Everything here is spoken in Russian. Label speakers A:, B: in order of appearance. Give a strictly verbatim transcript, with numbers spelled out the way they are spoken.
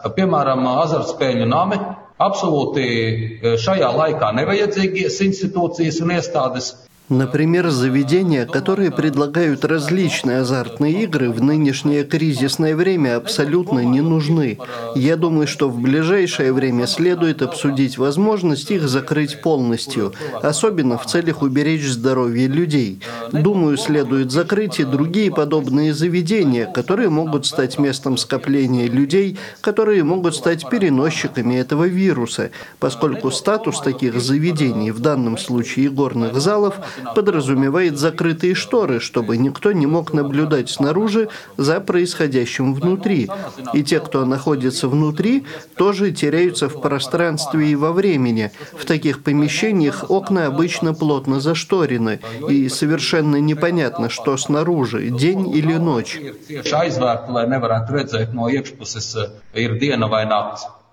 A: piemēram, azartspēļu nami, absolūti šajā laikā nevajadzīgas институции un iestādes.
B: Например, заведения, которые предлагают различные азартные игры, в нынешнее кризисное время абсолютно не нужны. Я думаю, что в ближайшее время следует обсудить возможность их закрыть полностью, особенно в целях уберечь здоровье людей. Думаю, следует закрыть и другие подобные заведения, которые могут стать местом скопления людей, которые могут стать переносчиками этого вируса, поскольку статус таких заведений, в данном случае игорных залов, подразумевает закрытые шторы, чтобы никто не мог наблюдать снаружи за происходящим внутри. И те, кто находится внутри, тоже теряются в пространстве и во времени. В таких помещениях окна обычно плотно зашторены, и совершенно непонятно, что снаружи, день или ночь.